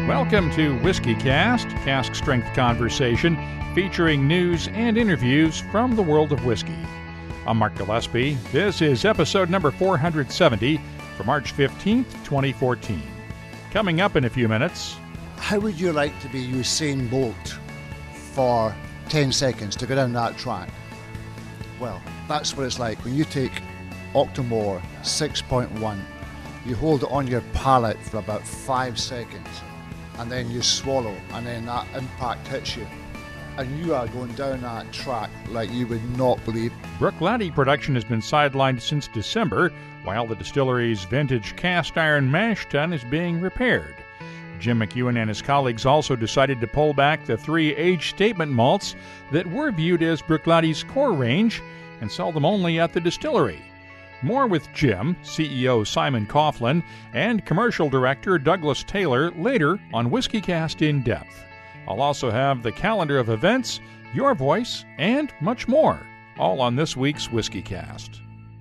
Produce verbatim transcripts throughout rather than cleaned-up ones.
Welcome to Whiskey Cast, cask strength conversation featuring news and interviews from the world of whiskey. I'm Mark Gillespie. This is episode number four hundred seventy for March fifteenth, twenty fourteen. Coming up in a few minutes. How would you like to be Usain Bolt for ten seconds to go down that track? Well, that's what it's like when you take Octomore six point one, you hold it on your palate for about five seconds, and then you swallow, and then that impact hits you, and you are going down that track like you would not believe. Bruichladdich production has been sidelined since December, while the distillery's vintage cast iron mash tun is being repaired. Jim McEwen and his colleagues also decided to pull back the three age statement malts that were viewed as Bruichladdich core range and sell them only at the distillery. More with Jim, C E O Simon Coughlin, and Commercial Director Douglas Taylor later on WhiskeyCast In Depth. I'll also have the calendar of events, your voice, and much more, all on this week's WhiskeyCast.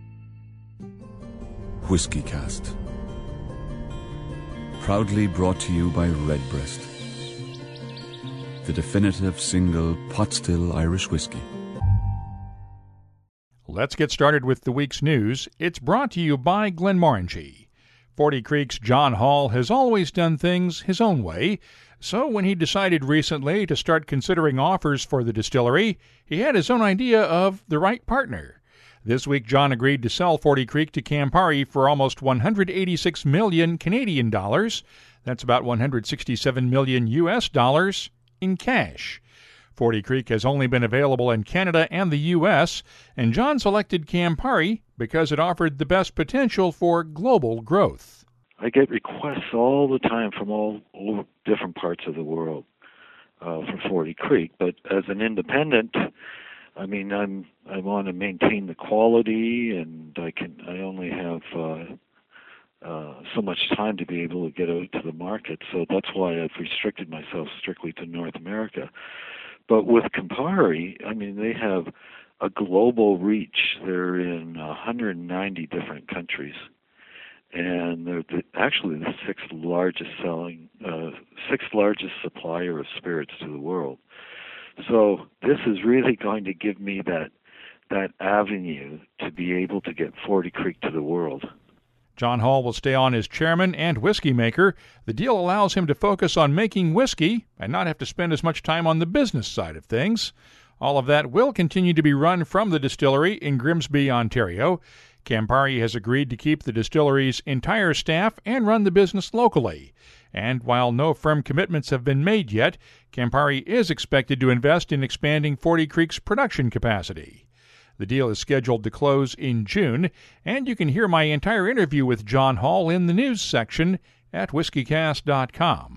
WhiskeyCast. Proudly brought to you by Redbreast, the definitive single pot-still Irish whiskey. Let's get started with the week's news. It's brought to you by Glenmorangie. Forty Creek's John Hall has always done things his own way, so when he decided recently to start considering offers for the distillery, he had his own idea of the right partner. This week, John agreed to sell Forty Creek to Campari for almost one hundred eighty-six million Canadian dollars. That's about one hundred sixty-seven million U S dollars in cash. Forty Creek has only been available in Canada and the U S, and John selected Campari because it offered the best potential for global growth. I get requests all the time from all, all different parts of the world uh, for Forty Creek, but as an independent, I mean, I'm I want to maintain the quality, and I can I only have uh, uh, so much time to be able to get out to the market, so that's why I've restricted myself strictly to North America. But with Campari, I mean, they have a global reach. They're in one hundred ninety different countries, and they're the, actually the sixth largest selling, uh, sixth largest supplier of spirits to the world. So this is really going to give me that that avenue to be able to get Forty Creek to the world. John Hall will stay on as chairman and whiskey maker. The deal allows him to focus on making whiskey and not have to spend as much time on the business side of things. All of that will continue to be run from the distillery in Grimsby, Ontario. Campari has agreed to keep the distillery's entire staff and run the business locally. And while no firm commitments have been made yet, Campari is expected to invest in expanding Forty Creek's production capacity. The deal is scheduled to close in June, and you can hear my entire interview with John Hall in the news section at whiskey cast dot com.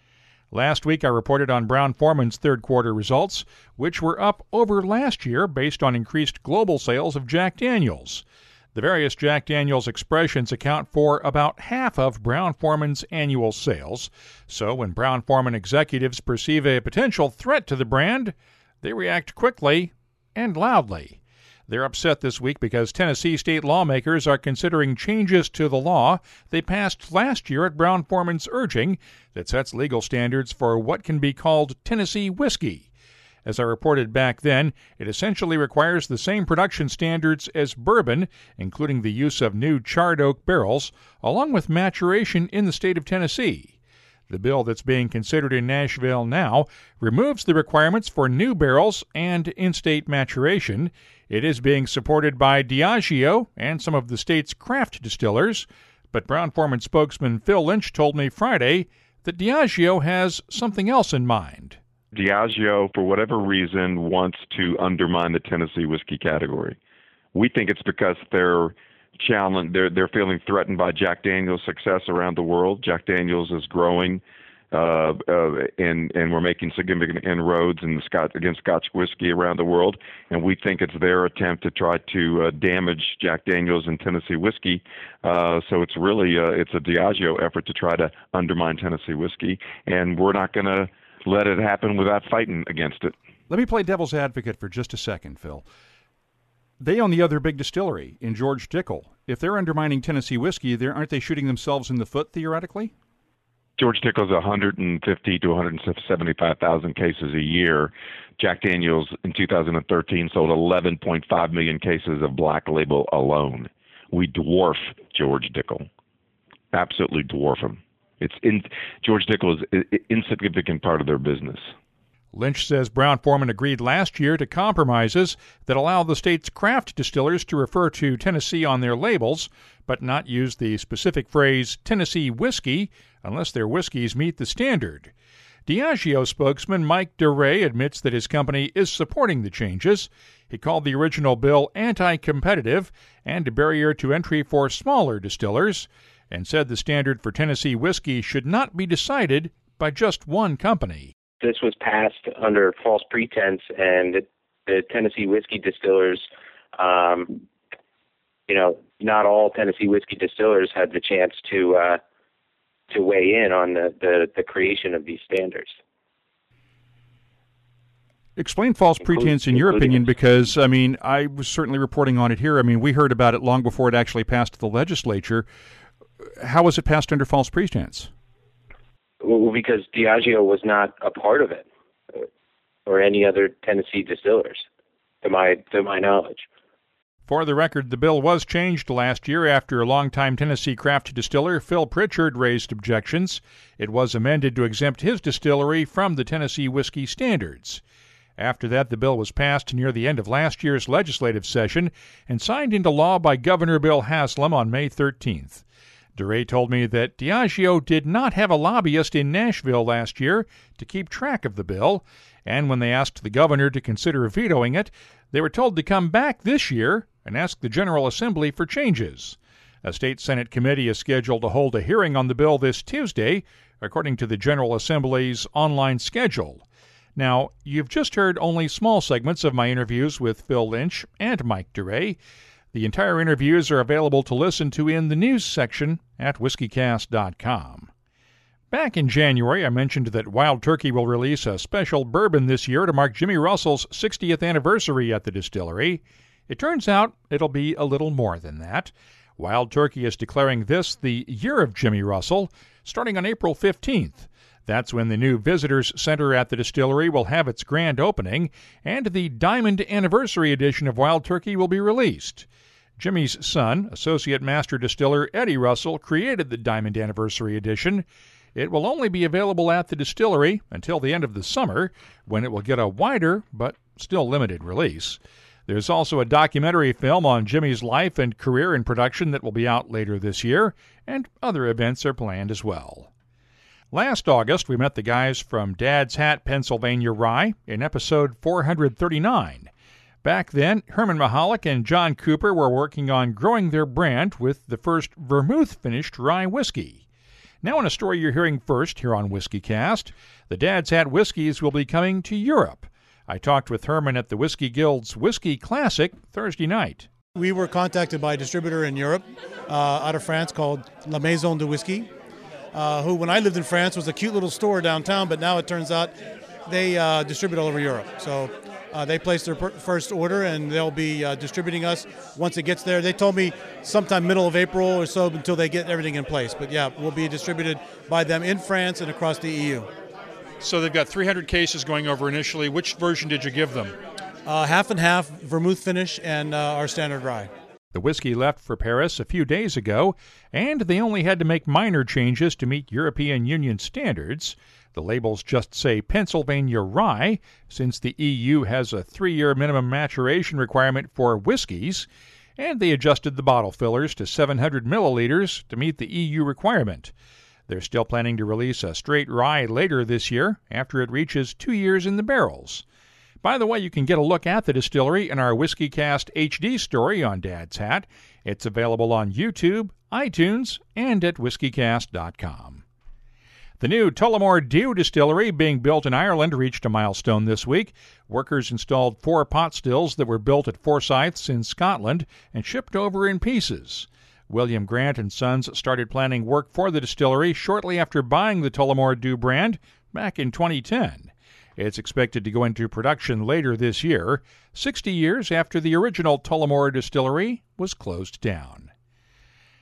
Last week I reported on Brown-Forman's third quarter results, which were up over last year based on increased global sales of Jack Daniel's. The various Jack Daniel's expressions account for about half of Brown-Forman's annual sales, so when Brown-Forman executives perceive a potential threat to the brand, they react quickly and loudly. They're upset this week because Tennessee state lawmakers are considering changes to the law they passed last year at Brown-Forman's urging that sets legal standards for what can be called Tennessee whiskey. As I reported back then, it essentially requires the same production standards as bourbon, including the use of new charred oak barrels, along with maturation in the state of Tennessee. The bill that's being considered in Nashville now removes the requirements for new barrels and in-state maturation. It is being supported by Diageo and some of the state's craft distillers, but Brown-Forman spokesman Phil Lynch told me Friday that Diageo has something else in mind. Diageo, for whatever reason, wants to undermine the Tennessee whiskey category. We think it's because they're challenged, they're they're feeling threatened by Jack Daniel's success around the world. Jack Daniel's is growing, uh, uh, and and we're making significant inroads in the Scotch against Scotch whiskey around the world. And we think it's their attempt to try to uh, damage Jack Daniel's and Tennessee whiskey. Uh, so it's really uh, it's a Diageo effort to try to undermine Tennessee whiskey, and we're not going to let it happen without fighting against it. Let me play devil's advocate for just a second, Phil. They own the other big distillery in George Dickel. If they're undermining Tennessee whiskey, there aren't they shooting themselves in the foot, theoretically? George Dickel's one hundred fifty to one hundred seventy-five thousand cases a year. Jack Daniel's in two thousand thirteen sold eleven point five million cases of Black Label alone. We dwarf George Dickel. Absolutely dwarf him. It's in, George Dickel is an insignificant part of their business. Lynch says Brown-Forman agreed last year to compromises that allow the state's craft distillers to refer to Tennessee on their labels, but not use the specific phrase Tennessee whiskey unless their whiskeys meet the standard. Diageo spokesman Mike DeRay admits that his company is supporting the changes. He called the original bill anti-competitive and a barrier to entry for smaller distillers, and said the standard for Tennessee whiskey should not be decided by just one company. This was passed under false pretense, and the, the Tennessee whiskey distillers, um, you know, not all Tennessee whiskey distillers had the chance to uh, to weigh in on the, the, the creation of these standards. Explain false pretense in your opinion, because, I mean, I was certainly reporting on it here. I mean, we heard about it long before it actually passed the legislature. How was it passed under false pretense? Well, because Diageo was not a part of it, or any other Tennessee distillers, to my to my knowledge. For the record, the bill was changed last year after a longtime Tennessee craft distiller, Phil Pritchard, raised objections. It was amended to exempt his distillery from the Tennessee whiskey standards. After that, the bill was passed near the end of last year's legislative session and signed into law by Governor Bill Haslam on May thirteenth. DeRay told me that Diageo did not have a lobbyist in Nashville last year to keep track of the bill, and when they asked the governor to consider vetoing it, they were told to come back this year and ask the General Assembly for changes. A state Senate committee is scheduled to hold a hearing on the bill this Tuesday, according to the General Assembly's online schedule. Now, you've just heard only small segments of my interviews with Phil Lynch and Mike DeRay. The entire interviews are available to listen to in the news section at whiskey cast dot com. Back in January, I mentioned that Wild Turkey will release a special bourbon this year to mark Jimmy Russell's sixtieth anniversary at the distillery. It turns out it'll be a little more than that. Wild Turkey is declaring this the Year of Jimmy Russell, starting on April fifteenth. That's when the new Visitors Center at the distillery will have its grand opening, and the Diamond Anniversary edition of Wild Turkey will be released. Jimmy's son, Associate Master Distiller Eddie Russell, created the Diamond Anniversary edition. It will only be available at the distillery until the end of the summer, when it will get a wider but still limited release. There's also a documentary film on Jimmy's life and career in production that will be out later this year, and other events are planned as well. Last August, we met the guys from Dad's Hat, Pennsylvania Rye in episode four hundred thirty-nine. Back then, Herman Mahalik and John Cooper were working on growing their brand with the first vermouth-finished rye whiskey. Now, in a story you're hearing first here on WhiskeyCast, the Dad's Hat whiskeys will be coming to Europe. I talked with Herman at the Whiskey Guild's Whiskey Classic Thursday night. We were contacted by a distributor in Europe, uh, out of France, called La Maison de Whisky, uh, who, when I lived in France, was a cute little store downtown, but now it turns out they uh, distribute all over Europe. So uh, they placed their per- first order, and they'll be uh, distributing us once it gets there. They told me sometime middle of April or so until they get everything in place. But yeah, we'll be distributed by them in France and across the E U. So they've got three hundred cases going over initially. Which version did you give them? Uh, half and half, vermouth finish and uh, our standard rye. The whiskey left for Paris a few days ago, and they only had to make minor changes to meet European Union standards. The labels just say Pennsylvania Rye, since the E U has a three-year minimum maturation requirement for whiskeys, and they adjusted the bottle fillers to seven hundred milliliters to meet the E U requirement. They're still planning to release a straight rye later this year after it reaches two years in the barrels. By the way, you can get a look at the distillery in our WhiskeyCast H D story on Dad's Hat. It's available on YouTube, iTunes, and at whiskey cast dot com. The new Tullamore Dew distillery being built in Ireland reached a milestone this week. Workers installed four pot stills that were built at Forsyths in Scotland and shipped over in pieces. William Grant and Sons started planning work for the distillery shortly after buying the Tullamore Dew brand back in twenty ten. It's expected to go into production later this year, sixty years after the original Tullamore distillery was closed down.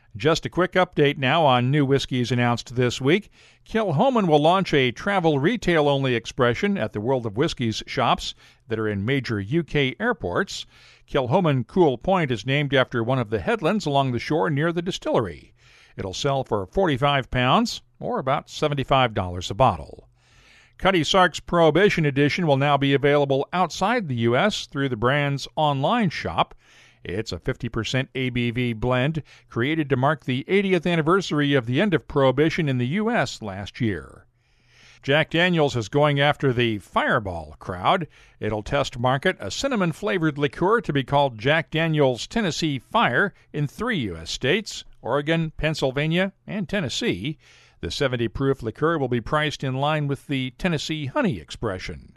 Just a quick update now on new whiskeys announced this week. Kilchoman will launch a travel retail-only expression at the World of Whiskies shops that are in major U K airports. Kilchoman Cool Point is named after one of the headlands along the shore near the distillery. It'll sell for forty-five pounds, or about seventy-five dollars a bottle. Cutty Sark's Prohibition Edition will now be available outside the U S through the brand's online shop. It's a fifty percent A B V blend created to mark the eightieth anniversary of the end of Prohibition in the U S last year. Jack Daniel's is going after the Fireball crowd. It'll test market a cinnamon-flavored liqueur to be called Jack Daniel's Tennessee Fire in three U S states, Oregon, Pennsylvania, and Tennessee. The seventy proof liqueur will be priced in line with the Tennessee Honey expression.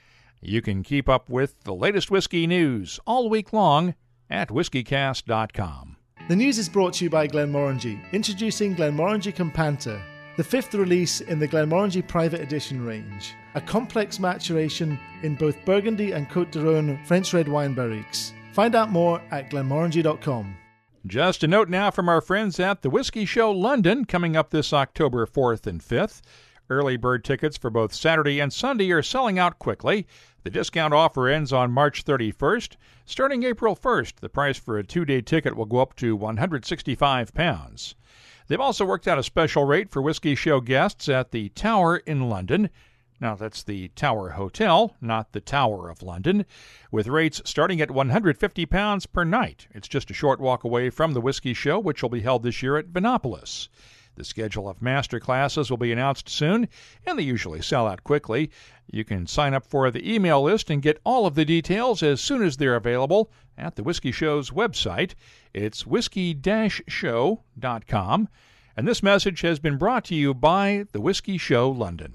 You can keep up with the latest whiskey news all week long at whiskey cast dot com. The news is brought to you by Glenmorangie, introducing Glenmorangie Campanta, the fifth release in the Glenmorangie Private Edition range, a complex maturation in both Burgundy and Côte d'Rhône French red wine barriques. Find out more at glenmorangie dot com. Just a note now from our friends at the Whiskey Show London, coming up this October fourth and fifth. Early bird tickets for both Saturday and Sunday are selling out quickly. The discount offer ends on March thirty-first. Starting April first, the price for a two-day ticket will go up to one hundred sixty-five pounds. They've also worked out a special rate for Whiskey Show guests at the Tower in London. Now, that's the Tower Hotel, not the Tower of London, with rates starting at one hundred fifty pounds per night. It's just a short walk away from the Whiskey Show, which will be held this year at Vinopolis. The schedule of master classes will be announced soon, and they usually sell out quickly. You can sign up for the email list and get all of the details as soon as they're available at the Whiskey Show's website. It's whiskey dash show dot com, and this message has been brought to you by the Whiskey Show London.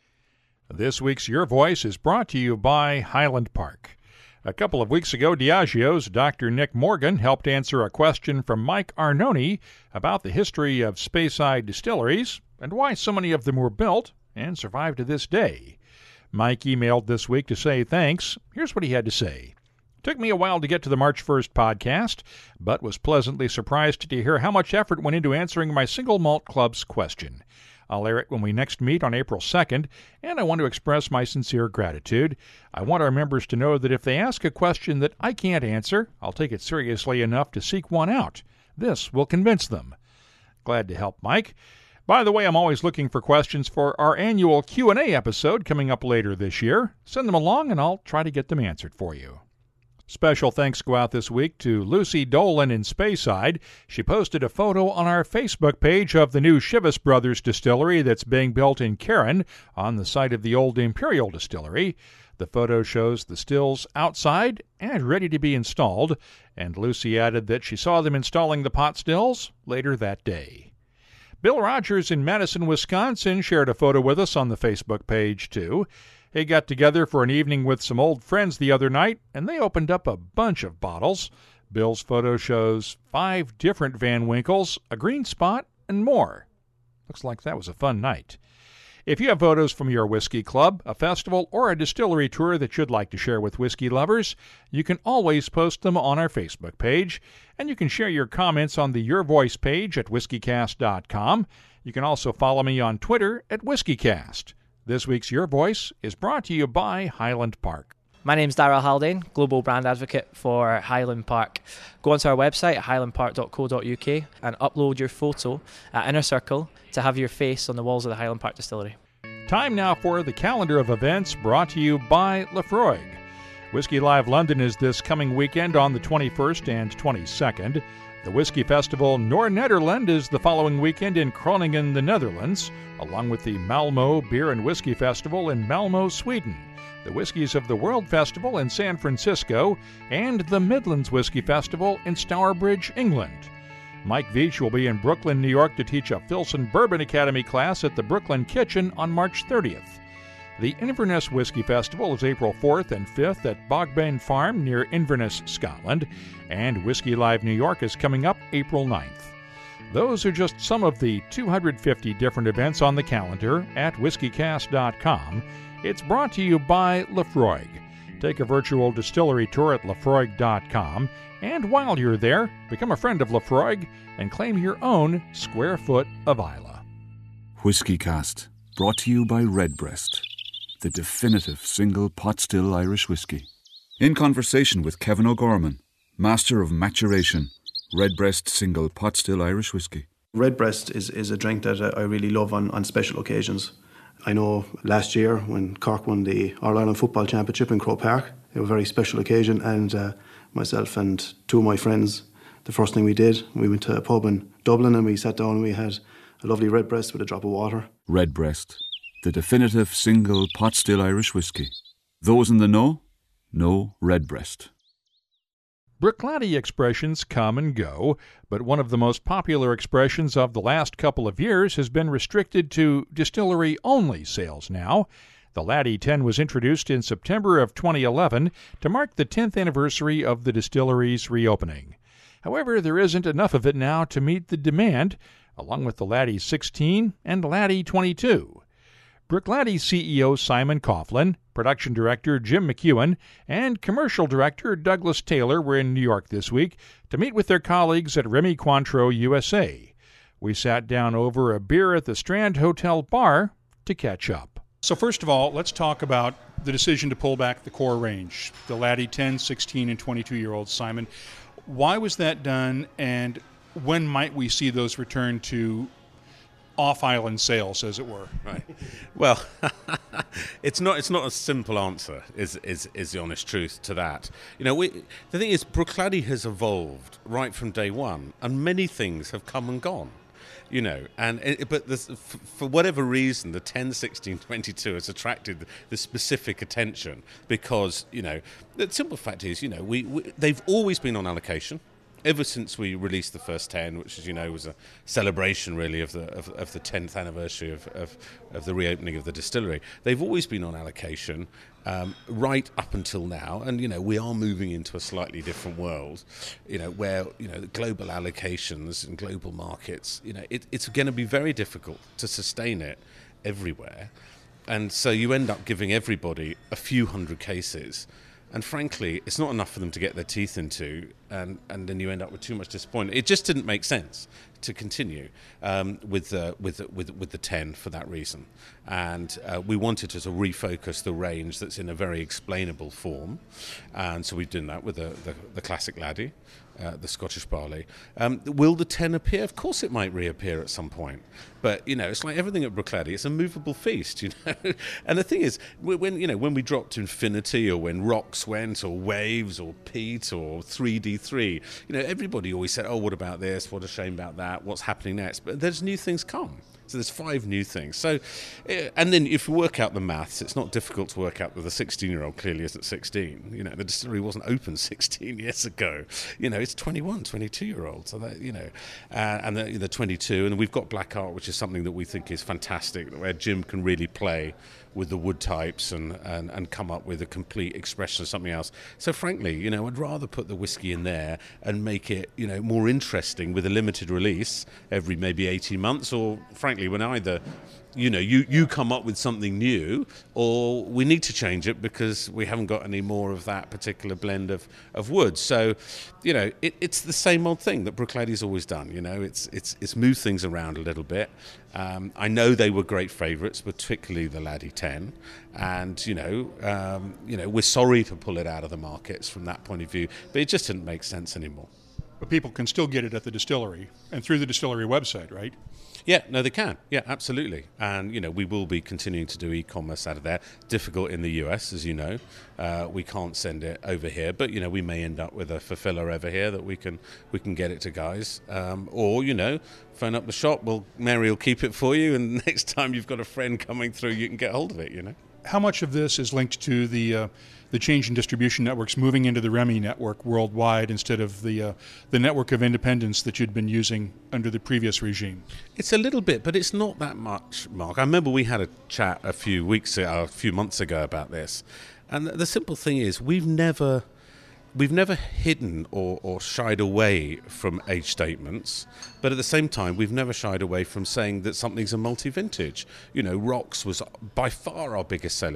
This week's Your Voice is brought to you by Highland Park. A couple of weeks ago, Diageo's Doctor Nick Morgan helped answer a question from Mike Arnone about the history of Speyside distilleries and why so many of them were built and survive to this day. Mike emailed this week to say thanks. Here's what he had to say. Took me a while to get to the March first podcast, but was pleasantly surprised to hear how much effort went into answering my Single Malt Club's question. I'll air it when we next meet on April second, and I want to express my sincere gratitude. I want our members to know that if they ask a question that I can't answer, I'll take it seriously enough to seek one out. This will convince them. Glad to help, Mike. By the way, I'm always looking for questions for our annual Q and A episode coming up later this year. Send them along, and I'll try to get them answered for you. Special thanks go out this week to Lucy Dolan in Speyside. She posted a photo on our Facebook page of the new Chivas Brothers distillery that's being built in Cairn on the site of the old Imperial Distillery. The photo shows the stills outside and ready to be installed, and Lucy added that she saw them installing the pot stills later that day. Bill Rogers in Madison, Wisconsin shared a photo with us on the Facebook page, too. He got together for an evening with some old friends the other night, and they opened up a bunch of bottles. Bill's photo shows five different Van Winkles, a green spot, and more. Looks like that was a fun night. If you have photos from your whiskey club, a festival, or a distillery tour that you'd like to share with whiskey lovers, you can always post them on our Facebook page, and you can share your comments on the Your Voice page at whiskey cast dot com. You can also follow me on Twitter at WhiskeyCast. This week's Your Voice is brought to you by Highland Park. My name's Darrell Haldane, Global Brand Advocate for Highland Park. Go onto our website at highland park dot co dot uk and upload your photo at Inner Circle to have your face on the walls of the Highland Park Distillery. Time now for the calendar of events brought to you by Laphroaig. Whiskey Live London is this coming weekend on the twenty-first and twenty-second. The Whiskey Festival Noord-Nederland is the following weekend in Groningen, the Netherlands, along with the Malmo Beer and Whiskey Festival in Malmo, Sweden, the Whiskies of the World Festival in San Francisco, and the Midlands Whiskey Festival in Stourbridge, England. Mike Veach will be in Brooklyn, New York to teach a Filson Bourbon Academy class at the Brooklyn Kitchen on March thirtieth. The Inverness Whiskey Festival is April fourth and fifth at Bogbane Farm near Inverness, Scotland, and Whiskey Live New York is coming up April ninth. Those are just some of the two hundred fifty different events on the calendar at whiskey cast dot com. It's brought to you by Laphroaig. Take a virtual distillery tour at Laphroaig dot com, and while you're there, become a friend of Laphroaig and claim your own square foot of Islay. Whiskey Cast, brought to you by Redbreast, the definitive single pot still Irish whiskey. In conversation with Kevin O'Gorman, master of maturation, Redbreast single pot still Irish whiskey. Redbreast is, is a drink that I really love on, on special occasions. I know last year when Cork won the All-Ireland Football Championship in Croke Park, it was a very special occasion, and uh, myself and two of my friends, the first thing we did, we went to a pub in Dublin and we sat down and we had a lovely Redbreast with a drop of water. Redbreast, the definitive single pot still Irish whiskey. Those in the know, know Redbreast. Bruichladdich expressions come and go, but one of the most popular expressions of the last couple of years has been restricted to distillery-only sales now. The Laddie ten was introduced in September of twenty eleven to mark the tenth anniversary of the distillery's reopening. However, there isn't enough of it now to meet the demand, along with the Laddie sixteen and Laddie twenty-two. Bruichladdich C E O Simon Coughlin, production director Jim McEwen, and commercial director Douglas Taylor were in New York this week to meet with their colleagues at Remy Cointreau U S A. We sat down over a beer at the Strand Hotel bar to catch up. So first of all, let's talk about the decision to pull back the core range, the Laddie ten, sixteen, and twenty-two-year-olds, Simon. Why was that done, and when might we see those return to off-island sales, as it were? Right. Well, it's not. It's not a simple answer. Is is is the honest truth to that? You know, we, the thing is, Bruichladdich has evolved right from day one, and many things have come and gone. You know, and it, but this, f- for whatever reason, the ten, sixteen, twenty-two has attracted the specific attention because, you know, the simple fact is, you know, we, we they've always been on allocation. Ever since we released the first ten, which, as you know, was a celebration really of the of, of the tenth anniversary of, of of the reopening of the distillery, they've always been on allocation um, right up until now. And you know, we are moving into a slightly different world, you know, where you know the global allocations and global markets, you know, it, it's going to be very difficult to sustain it everywhere, and so you end up giving everybody a few hundred cases. And frankly, it's not enough for them to get their teeth into, and, and then you end up with too much disappointment. It just didn't make sense to continue um, with, uh, with with with the ten for that reason. And uh, we wanted to sort of refocus the range that's in a very explainable form, and so we've done that with the the, the classic Laddie, uh, the Scottish barley. Um, will the ten appear? Of course, it might reappear at some point. But you know, it's like everything at Bruichladdich; it's a movable feast, you know. And the thing is, when you know, when we dropped Infinity, or when Rocks went, or Waves, or Peat, or three D three, you know, everybody always said, "Oh, what about this? What a shame about that. What's happening next?" But there's new things come. So there's five new things. So, and then if you work out the maths, it's not difficult to work out that the sixteen-year-old clearly isn't sixteen. You know, the distillery wasn't open sixteen years ago. You know, it's twenty-one, twenty-two-year-old. So that, you know, uh, and the, the twenty-two, and we've got Black Art, which is something that we think is fantastic, where Jim can really play with the wood types and, and, and come up with a complete expression of something else. So frankly, you know, I'd rather put the whiskey in there and make it, you know, more interesting with a limited release every maybe eighteen months, or frankly, when either, you know, you, you come up with something new, or we need to change it because we haven't got any more of that particular blend of, of wood. So, you know, it, it's the same old thing that Bruichladdich always done. You know, it's it's it's moved things around a little bit. Um, I know they were great favourites, particularly the Laddie ten, and you know, um, you know, we're sorry to pull it out of the markets from that point of view, but it just didn't make sense anymore. But people can still get it at the distillery and through the distillery website, right? Yeah, no, they can. Yeah, absolutely. And, you know, we will be continuing to do e-commerce out of there. Difficult in the U S, as you know. Uh, we can't send it over here, but, you know, we may end up with a fulfiller over here that we can we can get it to guys. Um, or, you know, phone up the shop. Well, Mary will keep it for you, and next time you've got a friend coming through, you can get hold of it, you know. How much of this is linked to the uh, the change in distribution networks moving into the Remy network worldwide instead of the uh, the network of independents that you'd been using under the previous regime? It's a little bit, but it's not that much, Mark. I remember we had a chat a few weeks ago, a few months ago about this, and the simple thing is we've never we've never hidden or, or shied away from age statements, but at the same time, we've never shied away from saying that something's a multi-vintage. You know, Rocks was by far our biggest selling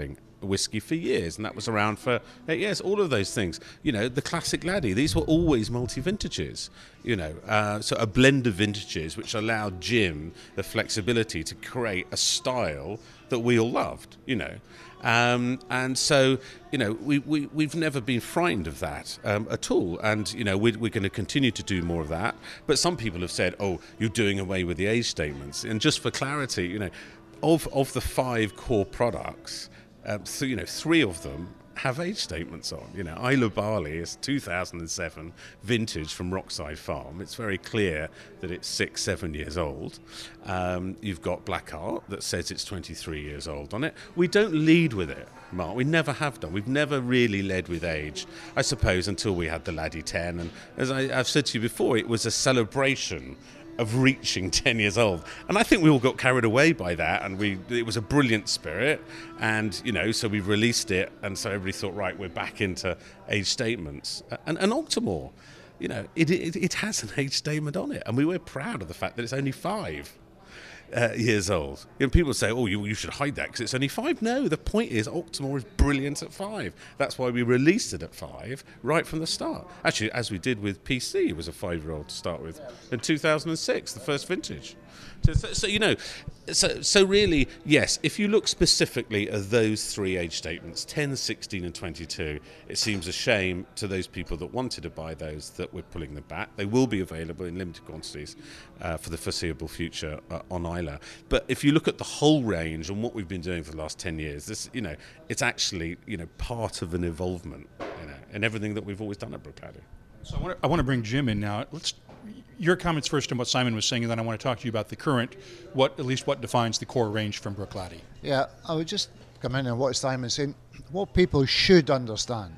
whiskey for years, and that was around for eight years. All of those things, you know, the classic laddie, these were always multi-vintages, you know, uh, so a blend of vintages which allowed Jim the flexibility to create a style that we all loved, you know. Um, and so, you know, we, we, we've never been frightened of that um, at all. And, you know, we're, we're going to continue to do more of that. But some people have said, oh, you're doing away with the age statements. And just for clarity, you know, of, of the five core products, um, so, you know, three of them have age statements on. You know, Isla Barley is two thousand seven vintage from Rockside Farm. It's very clear that it's six, seven years old. Um, you've got Black Art that says it's twenty-three years old on it. We don't lead with it, Mark. We never have done. We've never really led with age, I suppose, until we had the Laddie ten. And as I, I've said to you before, it was a celebration of reaching ten years old, and I think we all got carried away by that, and we it was a brilliant spirit, and you know, so we released it, and so everybody thought, right, we're back into age statements. And, and Octomore, you know, it, it it has an age statement on it, and we were proud of the fact that it's only five uh, years old. You know, people say, oh, you you should hide that because it's only five. No, the point is Octomore is brilliant at five. That's why we released it at five right from the start. Actually, as we did with P C, it was a five-year-old to start with. In two thousand six, the first vintage. So, so, so you know, so so really, yes, if you look specifically at those three age statements, ten, sixteen and twenty-two, it seems a shame to those people that wanted to buy those that we're pulling them back. They will be available in limited quantities uh, for the foreseeable future uh, on Isla. But if you look at the whole range and what we've been doing for the last ten years, this, you know, it's actually, you know, part of an involvement, you know, in everything that we've always done at Bruichladdich. So I want to, I want to bring Jim in now. Let's your comments first on what Simon was saying, and then I want to talk to you about the current, what at least what defines the core range from Bruichladdich. Yeah, I would just come in on what Simon's saying. What people should understand,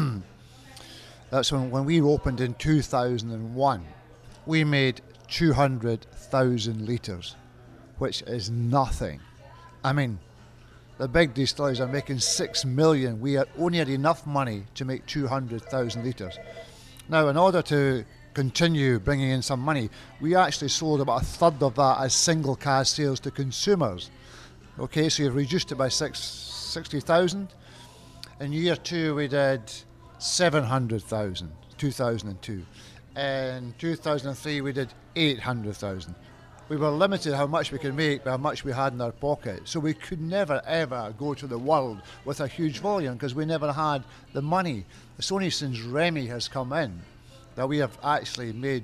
that's when, when we opened in two thousand one, we made two hundred thousand litres, which is nothing. I mean, the big distilleries are making six million. We had only had enough money to make two hundred thousand litres. Now, in order to continue bringing in some money, we actually sold about a third of that as single cask sales to consumers. Okay, so you've reduced it by six, sixty thousand. In year two, we did seven hundred thousand, two thousand two. In two thousand three, we did eight hundred thousand. We were limited how much we could make by how much we had in our pocket. So we could never, ever go to the world with a huge volume because we never had the money. It's only since Remy has come in that we have actually made,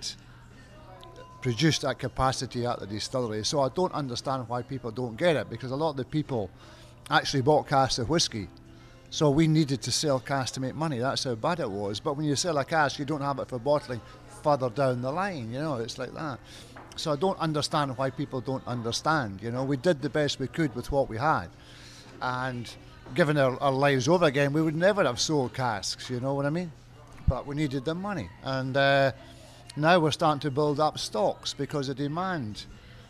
produced that capacity at the distillery. So I don't understand why people don't get it, because a lot of the people actually bought casks of whiskey. So we needed to sell casks to make money. That's how bad it was. But when you sell a cask, you don't have it for bottling further down the line, you know, it's like that. So I don't understand why people don't understand, you know. We did the best we could with what we had. And given our, our lives over again, we would never have sold casks, you know what I mean? But we needed the money. And uh, now we're starting to build up stocks because the demand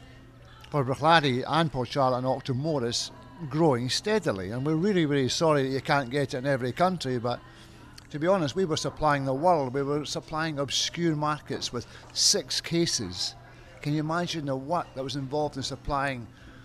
for Bruichladdich and Port Charlotte and Octomore is growing steadily. And we're really, really sorry that you can't get it in every country, but to be honest, we were supplying the world. We were supplying obscure markets with six cases. Can you imagine the work that was involved in supplying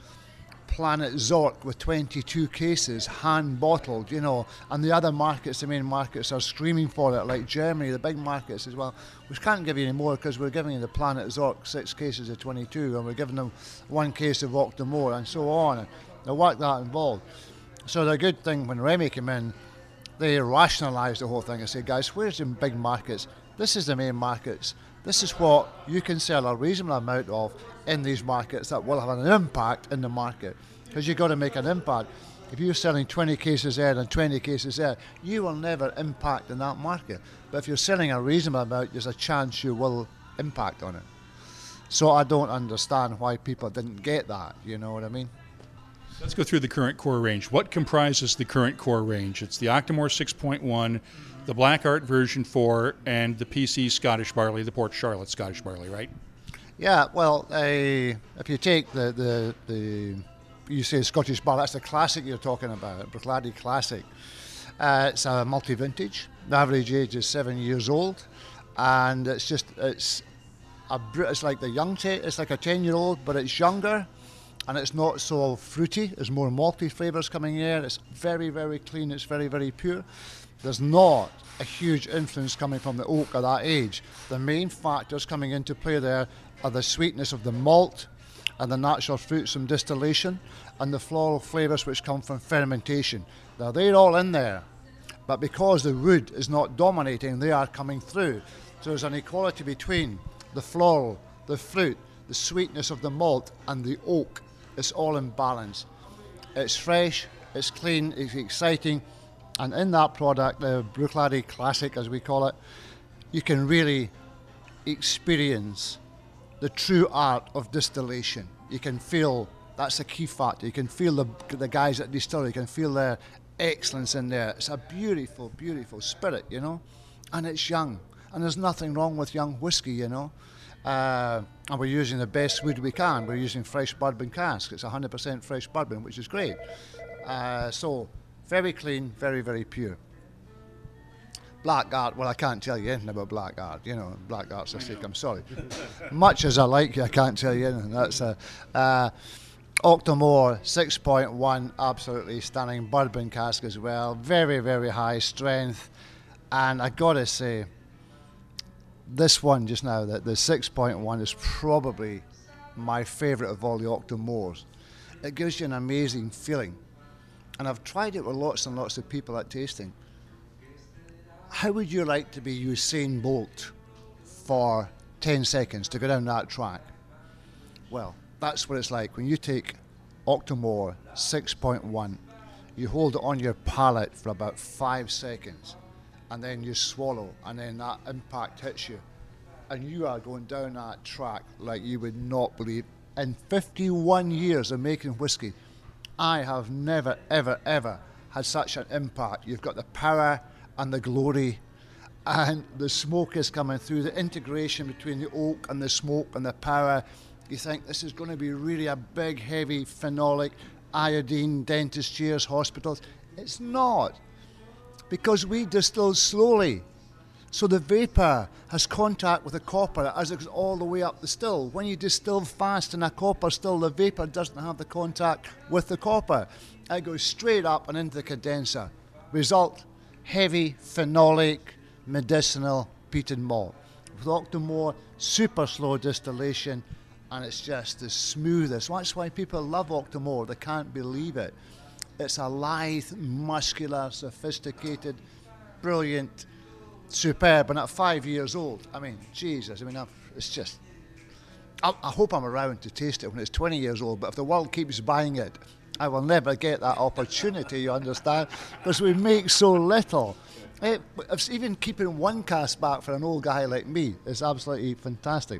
Planet Zork with twenty-two cases, hand-bottled, you know, and the other markets, the main markets, are screaming for it, like Germany, the big markets as well. We can't give you any more because we're giving you the Planet Zork six cases of twenty-two, and we're giving them one case of Octomore, and so on, and the work that involved. So the good thing, when Remy came in, they rationalised the whole thing and said, guys, where's the big markets? This is the main markets. This is what you can sell a reasonable amount of in these markets that will have an impact in the market. Because you've got to make an impact. If you're selling twenty cases there and twenty cases there, you will never impact in that market. But if you're selling a reasonable amount, there's a chance you will impact on it. So I don't understand why people didn't get that, you know what I mean? Let's go through the current core range. What comprises the current core range? It's the Octomore six point one, the Black Art version four, and the P C Scottish Barley, the Port Charlotte Scottish Barley, right? Yeah, well, uh, if you take the, the, the, you say Scottish Barley, that's the classic you're talking about, Bruichladdich Classic. Uh, it's a multi-vintage. The average age is seven years old, and it's just, it's a, it's like the young, t- it's like a ten-year-old, but it's younger. and it's not so fruity. There's more malty flavours coming in. It's very, very clean. It's very, very pure. There's not a huge influence coming from the oak at that age. The main factors coming into play there are the sweetness of the malt and the natural fruits from distillation and the floral flavours which come from fermentation. Now, they're all in there, but because the wood is not dominating, they are coming through. So there's an equality between the floral, the fruit, the sweetness of the malt and the oak. It's all in balance. It's fresh, it's clean, it's exciting, and in that product, the Bruichladdich Classic as we call it, you can really experience the true art of distillation. You can feel, that's a key factor, you can feel the, the guys at distillery, you can feel their excellence in there. It's a beautiful, beautiful spirit, you know, and it's young, and there's nothing wrong with young whiskey, you know. Uh, and we're using the best wood we can. We're using fresh bourbon cask. It's one hundred percent fresh bourbon, which is great. Uh, so, very clean, very, very pure. Blackguard, well, I can't tell you anything about Blackguard. You know, Blackguard's a mistake, I'm sorry. Much as I like you, I can't tell you anything. That's a, uh, Octomore six point one, absolutely stunning. Bourbon cask as well. Very, very high strength. And I gotta say, this one just now, the, the six point one is probably my favourite of all the Octomores. It gives you an amazing feeling. And I've tried it with lots and lots of people at tasting. How would you like to be Usain Bolt for ten seconds to go down that track? Well, that's what it's like. When you take Octomore six point one, you hold it on your palate for about five seconds, and then you swallow, and then that impact hits you, and you are going down that track like you would not believe. In fifty-one years of making whiskey, I have never, ever, ever had such an impact. You've got the power and the glory, and the smoke is coming through, the integration between the oak and the smoke and the power. You think this is going to be really a big, heavy, phenolic, iodine, dentist chairs, hospitals. It's not, because we distill slowly. So the vapour has contact with the copper as it goes all the way up the still. When you distill fast in a copper still, the vapour doesn't have the contact with the copper. It goes straight up and into the condenser. Result, heavy, phenolic, medicinal peated malt. With Octomore, super slow distillation, and it's just the smoothest. That's why people love Octomore. They can't believe it. It's a lithe, muscular, sophisticated, brilliant, superb, and at five years old, I mean, Jesus, I mean, I've, it's just, I, I hope I'm around to taste it when it's twenty years old, but if the world keeps buying it, I will never get that opportunity, you understand, because we make so little. It, it's even keeping one cask back for an old guy like me is absolutely fantastic.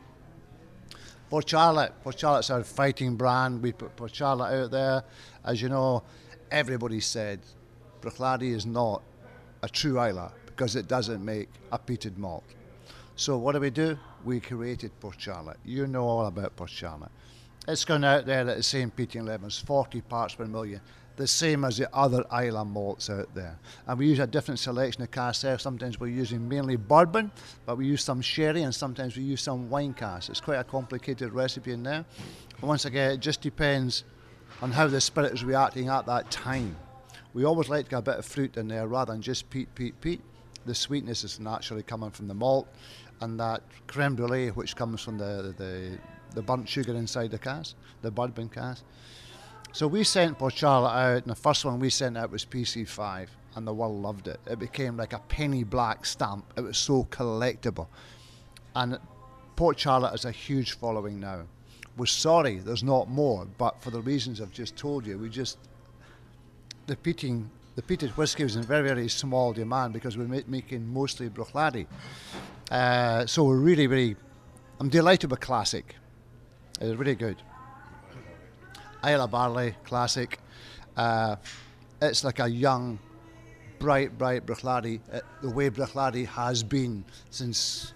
Port Charlotte, Port Charlotte's our fighting brand. We put Port Charlotte out there. As you know, everybody said Bruichladdich is not a true Islay because it doesn't make a peated malt. So what do we do? We created Port Charlotte. You know all about Port Charlotte. It's gone out there at the same peating levels, forty parts per million, the same as the other Islay malts out there. And we use a different selection of casks there. Sometimes we're using mainly bourbon, but we use some sherry, and sometimes we use some wine casks. It's quite a complicated recipe in there. But once again, it just depends on how the spirit is reacting at that time. We always like to get a bit of fruit in there rather than just peat, peat, peat. The sweetness is naturally coming from the malt, and that creme brulee, which comes from the, the, the burnt sugar inside the cask, the bourbon cask. So we sent Port Charlotte out, and the first one we sent out was P C five, and the world loved it. It became like a penny black stamp. It was so collectible. And Port Charlotte has a huge following now. We're sorry there's not more, but for the reasons I've just told you, we just, the peating, the peated whiskey was in very, very small demand because we're ma- making mostly Bruichladdich. Uh, so we're really, really, I'm delighted with Classic. It's really good. Islay Barley Classic. Uh, it's like a young, bright, bright Bruichladdich, uh, the way Bruichladdich has been since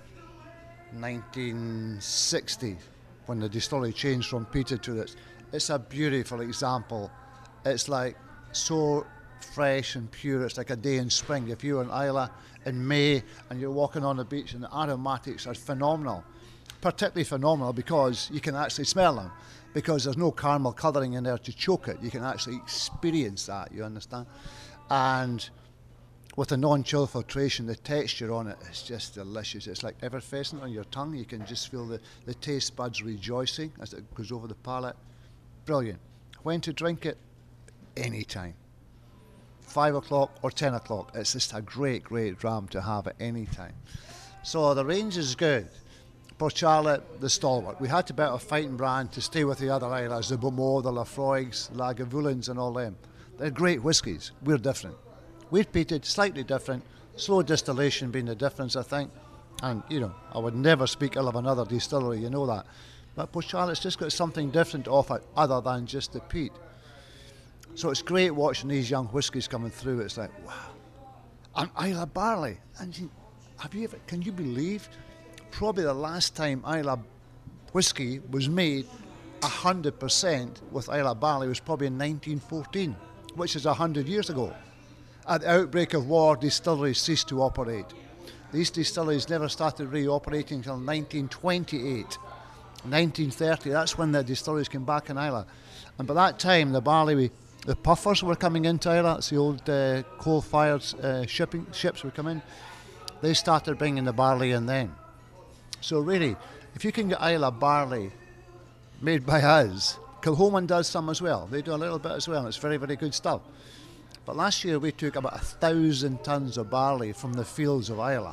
nineteen sixty, when the distillery changed from peated to this. It's a beautiful example. It's like so fresh and pure. It's like a day in spring. If you're in Islay in May and you're walking on the beach, and the aromatics are phenomenal. particularly phenomenal because you can actually smell them, because there's no caramel colouring in there to choke it. You can actually experience that, you understand? And with the non-chill filtration, the texture on it is just delicious. It's like effervescent on your tongue. You can just feel the, the taste buds rejoicing as it goes over the palate. Brilliant. When to drink it? Anytime. Five o'clock or ten o'clock. It's just a great, great dram to have at any time. So the range is good. Port Charlotte, the stalwart. We had to bet a fighting brand to stay with the other Islers, the Beaumont, the Lafroigs, Lagavulins and all them. They're great whiskies. We're different. Wheat peated, slightly different. Slow distillation being the difference, I think. And, you know, I would never speak ill of another distillery, you know that. But Port Charlotte's just got something different to offer other than just the peat. So it's great watching these young whiskies coming through. It's like, wow. And Islay barley. And you, have you ever, can you believe, probably the last time Islay whiskey was made one hundred percent with Islay barley was probably in nineteen fourteen, which is one hundred years ago. At the outbreak of war, distilleries ceased to operate. These distilleries never started re-operating until nineteen twenty-eight. nineteen thirty, that's when the distilleries came back in Islay. And by that time, the barley, the puffers were coming into Islay. That's the old uh, coal-fired uh, shipping ships were coming. They started bringing the barley in then. So really, if you can get Islay barley made by us, Kilhoman does some as well. They do a little bit as well, and it's very, very good stuff. But last year we took about a thousand tons of barley from the fields of Islay.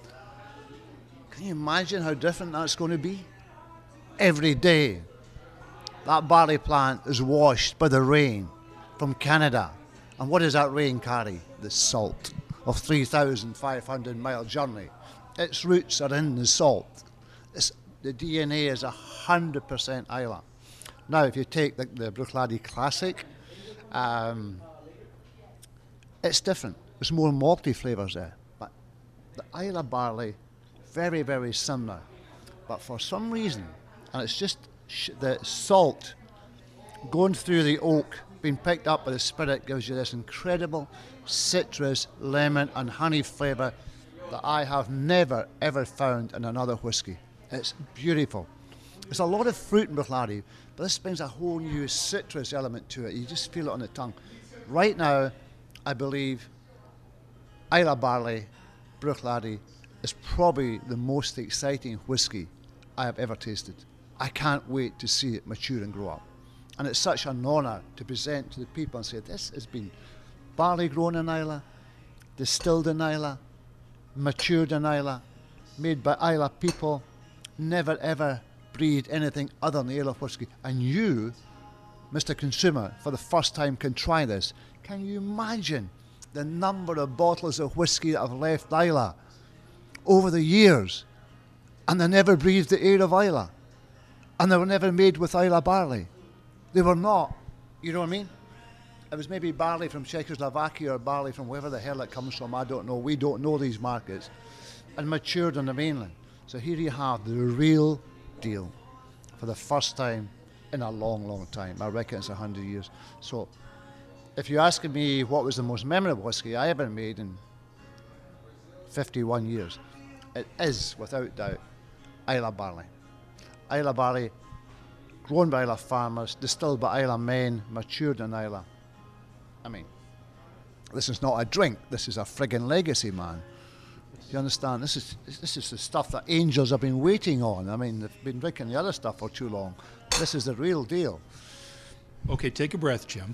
Can you imagine how different that's going to be? Every day, that barley plant is washed by the rain from Canada. And what does that rain carry? The salt of three thousand five hundred mile journey. Its roots are in the salt. It's, the D N A is one hundred percent Islay. Now, if you take the, the Bruichladdich Classic, um, it's different. There's more malty flavours there. But the Islay barley, very, very similar. But for some reason, and it's just sh- the salt going through the oak, being picked up by the spirit, gives you this incredible citrus, lemon and honey flavour that I have never, ever found in another whiskey. It's beautiful. There's a lot of fruit in Bruichladdich, but this brings a whole new citrus element to it. You just feel it on the tongue. Right now, I believe Islay barley, Bruichladdich, is probably the most exciting whiskey I have ever tasted. I can't wait to see it mature and grow up. And it's such an honour to present to the people and say, this has been barley grown in Islay, distilled in Islay, matured in Islay, made by Islay people, never ever breed anything other than Islay whiskey. And you, Mister Consumer, for the first time can try this. Can you imagine the number of bottles of whiskey that have left Islay over the years, and they never breathed the air of Islay, and they were never made with Islay barley? They were not, you know what I mean? It was maybe barley from Czechoslovakia or barley from wherever the hell it comes from, I don't know. We don't know these markets. And matured on the mainland. So here you have the real deal for the first time in a long, long time. I reckon it's one hundred years. So if you're asking me what was the most memorable whiskey I ever made in fifty-one years, it is, without doubt, Islay barley. Islay barley, grown by Islay farmers, distilled by Islay men, matured in Islay. I mean, this is not a drink, this is a friggin' legacy, man. You understand? This is this is the stuff that angels have been waiting on. I mean, they've been drinking the other stuff for too long. This is the real deal. Okay, take a breath, Jim.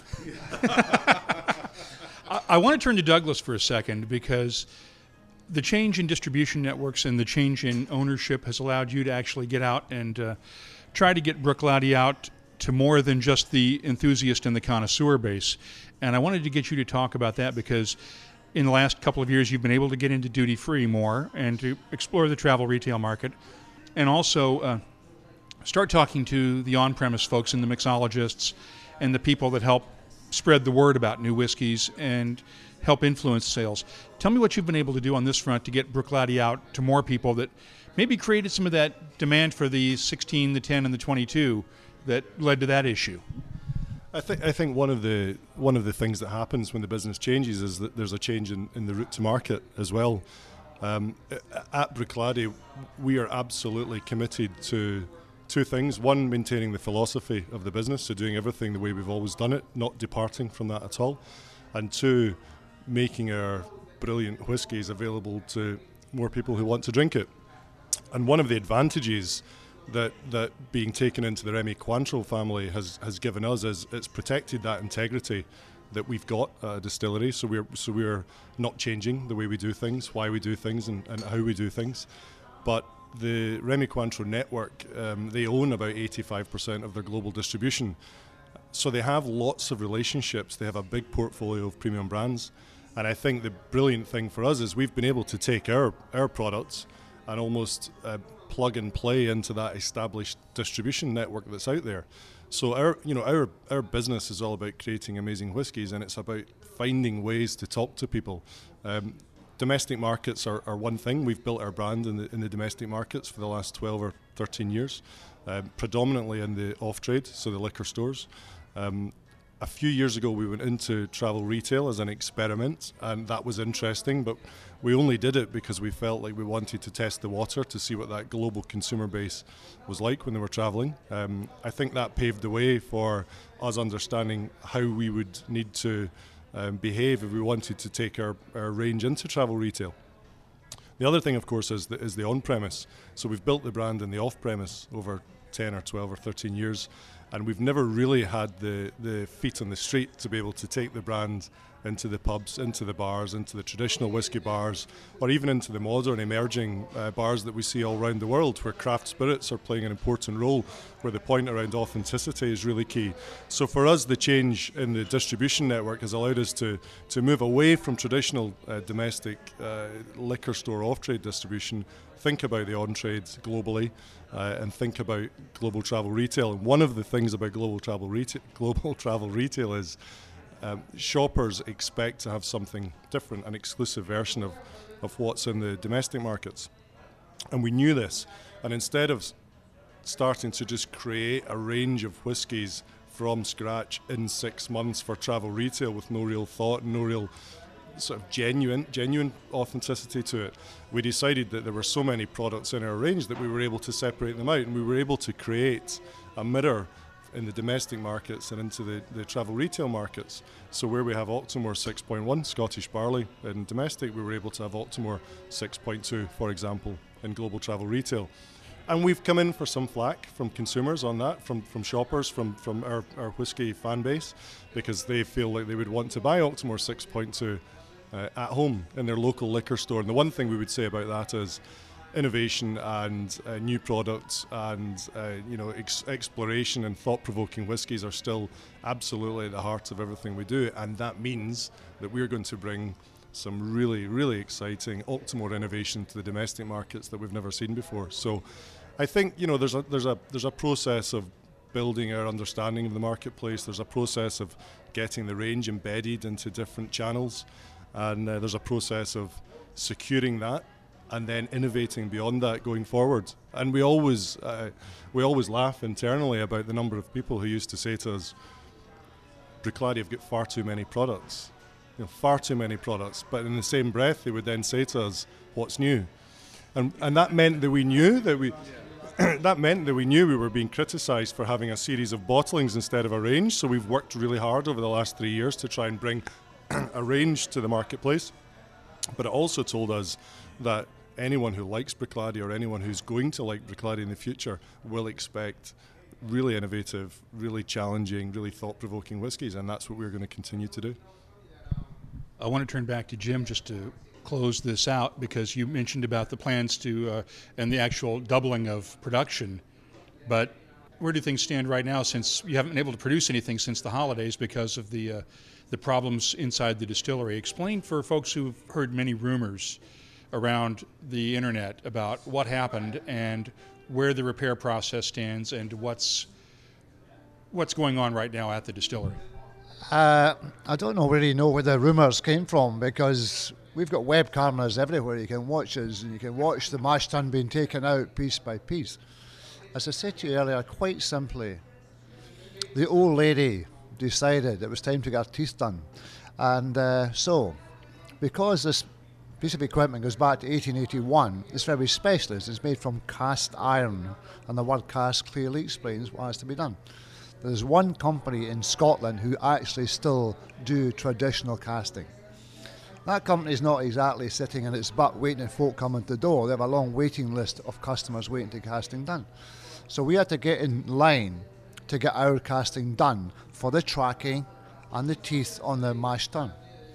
I, I want to turn to Douglas for a second, because the change in distribution networks and the change in ownership has allowed you to actually get out and uh, try to get Bruichladdich out to more than just the enthusiast and the connoisseur base. And I wanted to get you to talk about that, because in the last couple of years you've been able to get into duty-free more and to explore the travel retail market, and also uh, start talking to the on-premise folks and the mixologists and the people that help spread the word about new whiskeys and help influence sales. Tell me what you've been able to do on this front to get Bruichladdich out to more people that maybe created some of that demand for the sixteen, the ten, and the twenty-two that led to that issue. I think I think one of the one of the things that happens when the business changes is that there's a change in, in the route to market as well. Um, at Bruichladdich, we are absolutely committed to two things. One, maintaining the philosophy of the business, so doing everything the way we've always done it, not departing from that at all. And two, making our brilliant whiskies available to more people who want to drink it. And one of the advantages that that being taken into the Remy Cointreau family has, has given us is it's protected that integrity that we've got at a distillery. So we're so we're not changing the way we do things, why we do things, and, and how we do things. But the Remy Cointreau network, um, they own about eighty-five percent of their global distribution. So they have lots of relationships. They have a big portfolio of premium brands. And I think the brilliant thing for us is we've been able to take our, our products and almost uh, plug and play into that established distribution network that's out there. So our, you know, our our business is all about creating amazing whiskies, and it's about finding ways to talk to people. Um, domestic markets are, are one thing. We've built our brand in the in the domestic markets for the last twelve or thirteen years, um, predominantly in the off-trade, so the liquor stores. Um, a few years ago, we went into travel retail as an experiment, and that was interesting, but we only did it because we felt like we wanted to test the water to see what that global consumer base was like when they were traveling. Um, I think that paved the way for us understanding how we would need to um, behave if we wanted to take our, our range into travel retail. The other thing, of course, is the, is the on-premise. So we've built the brand in the off-premise over ten or twelve or thirteen years, and we've never really had the, the feet on the street to be able to take the brand into the pubs, into the bars, into the traditional whiskey bars, or even into the modern emerging uh, bars that we see all around the world, where craft spirits are playing an important role, where the point around authenticity is really key. So for us, the change in the distribution network has allowed us to, to move away from traditional uh, domestic uh, liquor store off-trade distribution, think about the on-trade globally, uh, and think about global travel retail. And one of the things about global travel retail, global travel retail is Um, shoppers expect to have something different, an exclusive version of, of what's in the domestic markets. And we knew this. And instead of starting to just create a range of whiskies from scratch in six months for travel retail with no real thought, no real sort of genuine, genuine authenticity to it, we decided that there were so many products in our range that we were able to separate them out, and we were able to create a mirror in the domestic markets and into the, the travel retail markets. So where we have Octomore six point one Scottish Barley in domestic, we were able to have Octomore six point two, for example, in global travel retail. And we've come in for some flack from consumers on that, from, from shoppers, from, from our, our whiskey fan base, because they feel like they would want to buy Octomore six point two uh, at home in their local liquor store. And the one thing we would say about that is innovation and uh, new products and uh, you know ex- exploration and thought-provoking whiskies are still absolutely at the heart of everything we do, and that means that we're going to bring some really, really exciting Octomore innovation to the domestic markets that we've never seen before. So I think you know there's a there's a there's a process of building our understanding of the marketplace. There's a process of getting the range embedded into different channels, and uh, there's a process of securing that and then innovating beyond that going forward. And we always uh, we always laugh internally about the number of people who used to say to us, Bruichladdich have got far too many products, you know, far too many products. But in the same breath, they would then say to us, what's new? And and that meant that we knew that we that meant that we knew we were being criticised for having a series of bottlings instead of a range. So we've worked really hard over the last three years to try and bring a range to the marketplace. But it also told us that anyone who likes Bruichladdich, or anyone who's going to like Bruichladdich in the future, will expect really innovative, really challenging, really thought-provoking whiskies, and that's what we're going to continue to do. I want to turn back to Jim just to close this out, because you mentioned about the plans to uh, and the actual doubling of production. But where do things stand right now, since you haven't been able to produce anything since the holidays because of the uh, the problems inside the distillery? Explain for folks who've heard many rumors around the internet about what happened and where the repair process stands and what's what's going on right now at the distillery. Uh, I don't know really know where the rumours came from, because we've got web cameras everywhere. You can watch us, and you can watch the mash tun being taken out piece by piece. As I said to you earlier, quite simply, the old lady decided it was time to get her teeth done. And uh, so, because this piece of equipment goes back to eighteen eighty-one. It's very specialist. It's made from cast iron, and the word cast clearly explains what has to be done. There's one company in Scotland who actually still do traditional casting. That company is not exactly sitting in its butt waiting for folk coming to the door. They have a long waiting list of customers waiting to get casting done. So we had to get in line to get our casting done for the tracking and the teeth on the mash tun.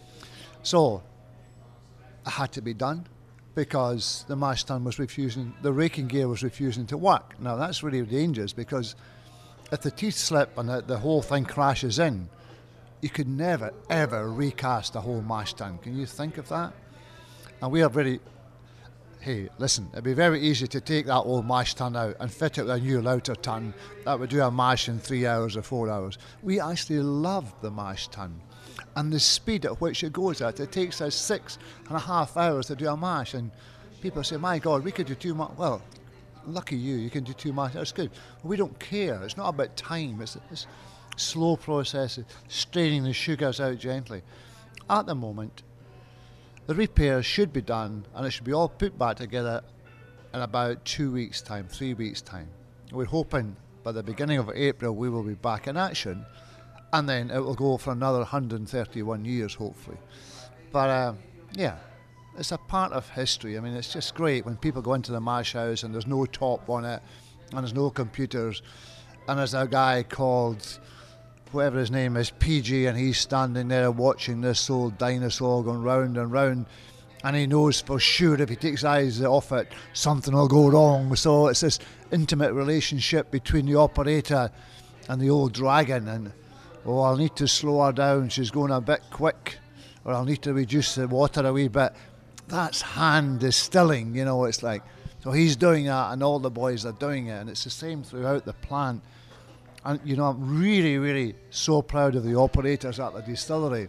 So it had to be done because the mash tun was refusing, the raking gear was refusing to work. Now that's really dangerous because if the teeth slip and the, the whole thing crashes in, you could never, ever recast a whole mash tun. Can you think of that? And we are very, hey, listen, it'd be very easy to take that old mash tun out and fit it with a new louter tun that would do a mash in three hours or four hours. We actually love the mash tun. And the speed at which it goes at, it takes us six and a half hours to do a mash. And people say, my God, we could do two mash. Well, lucky you, you can do two mash. That's good. We don't care. It's not about time. It's, it's slow process, straining the sugars out gently. At the moment, the repairs should be done and it should be all put back together in about two weeks' time, three weeks' time. We're hoping by the beginning of April we will be back in action, and then it will go for another one hundred thirty-one years, hopefully. But uh, yeah, it's a part of history. I mean, it's just great when people go into the mash house and there's no top on it, and there's no computers, and there's a guy called, whatever his name is, P G, and he's standing there watching this old dinosaur going round and round, and he knows for sure if he takes his eyes off it, something will go wrong. So it's this intimate relationship between the operator and the old dragon, and oh, I'll need to slow her down, she's going a bit quick, or I'll need to reduce the water a wee bit. That's hand distilling, you know, it's like, so he's doing that and all the boys are doing it, and it's the same throughout the plant. And you know, I'm really, really so proud of the operators at the distillery.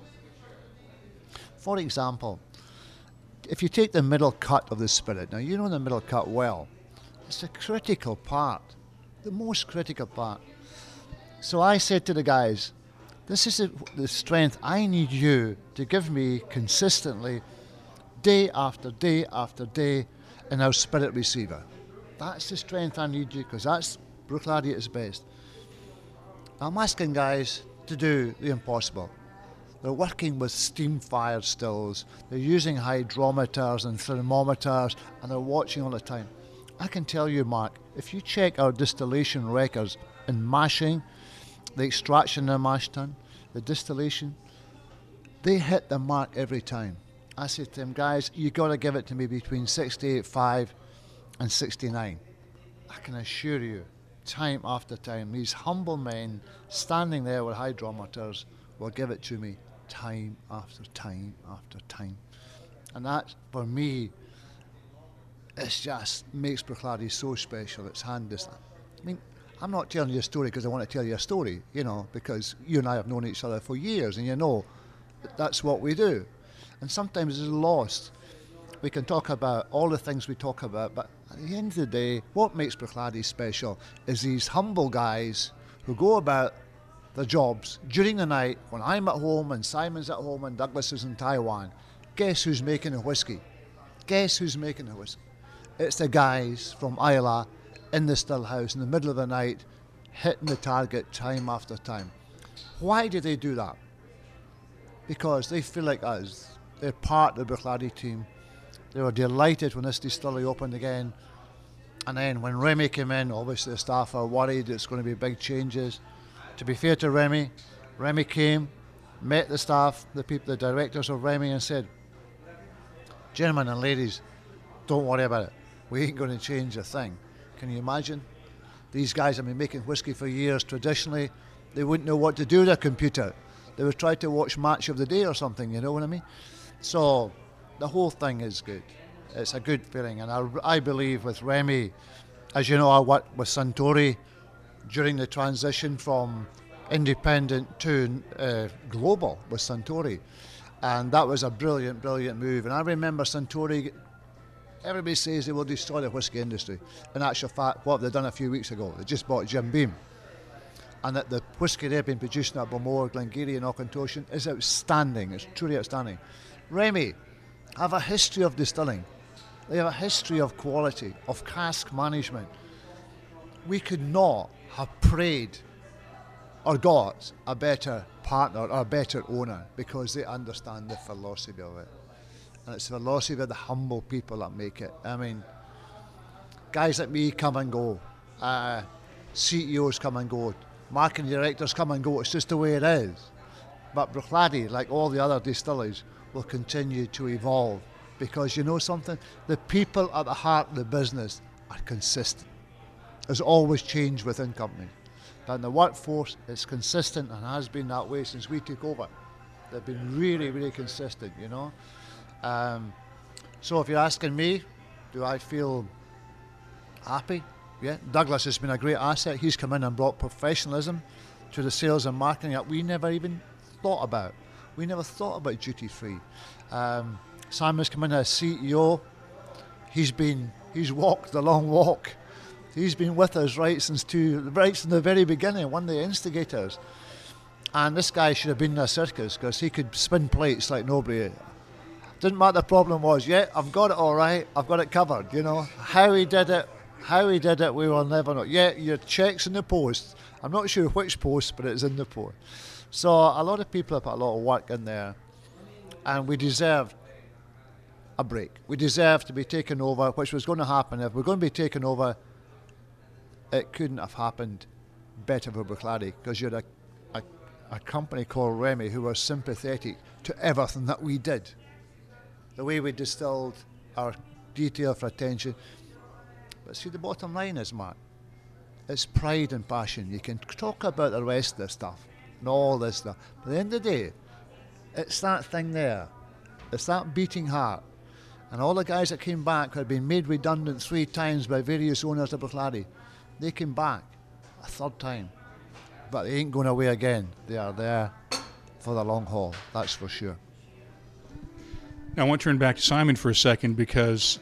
For example, if you take the middle cut of the spirit, now you know the middle cut well, it's a critical part, the most critical part. So I said to the guys, this is the, the strength I need you to give me consistently, day after day after day, in our spirit receiver. That's the strength I need you, because that's Bruichladdich at its best. I'm asking guys to do the impossible. They're working with steam-fired stills, they're using hydrometers and thermometers, and they're watching all the time. I can tell you, Mark, if you check our distillation records in mashing, the extraction of mash tun, the distillation, they hit the mark every time. I said to them, guys, you got to give it to me between sixty-eight point five and sixty-nine. I can assure you, time after time, these humble men standing there with hydrometers will give it to me time after time after time. And that, for me, it just makes Bruichladdich so special. It's hand distilling. I mean, I'm not telling you a story because I want to tell you a story, you know, because you and I have known each other for years, and you know that that's what we do. And sometimes it's lost. We can talk about all the things we talk about, but at the end of the day, what makes Bruichladdich special is these humble guys who go about their jobs during the night when I'm at home and Simon's at home and Douglas is in Taiwan. Guess who's making the whiskey? Guess who's making the whiskey? It's the guys from Islay in the still house in the middle of the night, hitting the target time after time. Why do they do that? Because they feel like us. They're part of the Bruichladdich team. They were delighted when this distillery opened again. And then when Remy came in, obviously the staff are worried it's going to be big changes. To be fair to Remy, Remy came, met the staff, the people, the directors of Remy, and said, gentlemen and ladies, don't worry about it. We ain't going to change a thing. Can you imagine? These guys have been making whiskey for years. Traditionally, they wouldn't know what to do with a computer. They would try to watch Match of the Day or something, you know what I mean? So the whole thing is good. It's a good feeling. And I, I believe with Remy, as you know, I worked with Suntory during the transition from independent to uh, global with Suntory. And that was a brilliant, brilliant move. And I remember Suntory, everybody says they will destroy the whiskey industry. In actual fact, what have they done a few weeks ago? They just bought Jim Beam. And that the whiskey they've been producing at Balmore, Glengarry and Auchentoshan is outstanding. It's truly outstanding. Remy have a history of distilling. They have a history of quality, of cask management. We could not have prayed or got a better partner or a better owner because they understand the philosophy of it. And it's the philosophy of the humble people that make it. I mean, guys like me come and go. Uh, C E Os come and go. Marketing directors come and go. It's just the way it is. But Bruichladdich, like all the other distilleries, will continue to evolve because you know something? The people at the heart of the business are consistent. There's always change within companies. But in the workforce, it's consistent and has been that way since we took over. They've been really, really consistent, you know. Um, so if you're asking me, do I feel happy? Yeah, Douglas has been a great asset. He's come in and brought professionalism to the sales and marketing that we never even thought about. We never thought about duty free. Um, Simon's come in as C E O. He's been, he's walked the long walk. He's been with us right since two, right from the very beginning, one of the instigators. And this guy should have been in a circus because he could spin plates like nobody. Didn't matter the problem was, yeah, I've got it all right, I've got it covered, you know. How he did it, how he did it, we will never know. Yeah, your check's in the post. I'm not sure which post, but it's in the post. So a lot of people have put a lot of work in there, and we deserve a break. We deserve to be taken over, which was going to happen. If we're going to be taken over, it couldn't have happened better for Bruichladdich because you're a, a, a company called Remy who were sympathetic to everything that we did. The way we distilled, our detail for attention. But see, the bottom line is, Mark, it's pride and passion. You can talk about the rest of the stuff and all this stuff. But at the end of the day, it's that thing there. It's that beating heart. And all the guys that came back had been made redundant three times by various owners of Bruichladdich. They came back a third time. But they ain't going away again. They are there for the long haul, that's for sure. Now I want to turn back to Simon for a second because,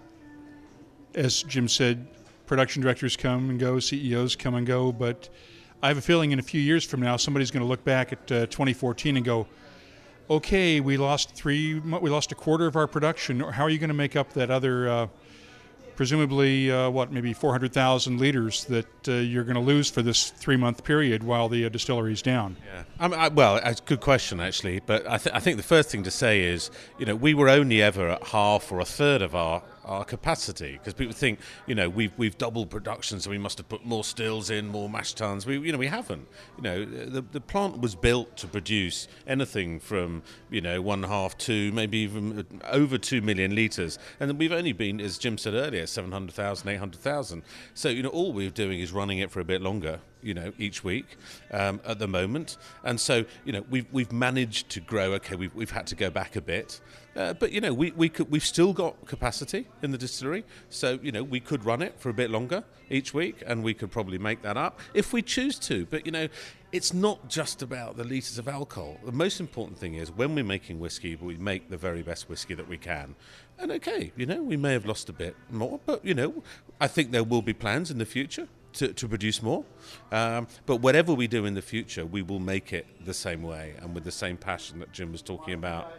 as Jim said, production directors come and go, C E Os come and go, but I have a feeling in a few years from now somebody's going to look back at uh, twenty fourteen and go, okay, we lost three, we lost a quarter of our production. How are you going to make up that other, uh, presumably, uh, what, maybe four hundred thousand liters that uh, you're going to lose for this three-month period while the uh, distillery's down? Yeah, I mean, I, well, it's a good question, actually. But I, th- I think the first thing to say is, you know, we were only ever at half or a third of our our capacity, because people think, you know, we've we've doubled production, so we must have put more stills in, more mash tuns. We, you know, we haven't. You know, the the plant was built to produce anything from, you know, one half to maybe even over two million litres, and we've only been, as Jim said earlier, seven hundred thousand, eight hundred thousand. So, you know, all we're doing is running it for a bit longer, you know, each week um, at the moment, and so, you know, we've we've managed to grow. Okay, we've we've had to go back a bit. Uh, but, you know, we, we could, we've still got capacity in the distillery. So, you know, we could run it for a bit longer each week, and we could probably make that up if we choose to. But, you know, it's not just about the litres of alcohol. The most important thing is when we're making whiskey, we make the very best whiskey that we can. And, okay, you know, we may have lost a bit more, but, you know, I think there will be plans in the future to, to produce more. Um, but whatever we do in the future, we will make it the same way and with the same passion that Jim was talking about.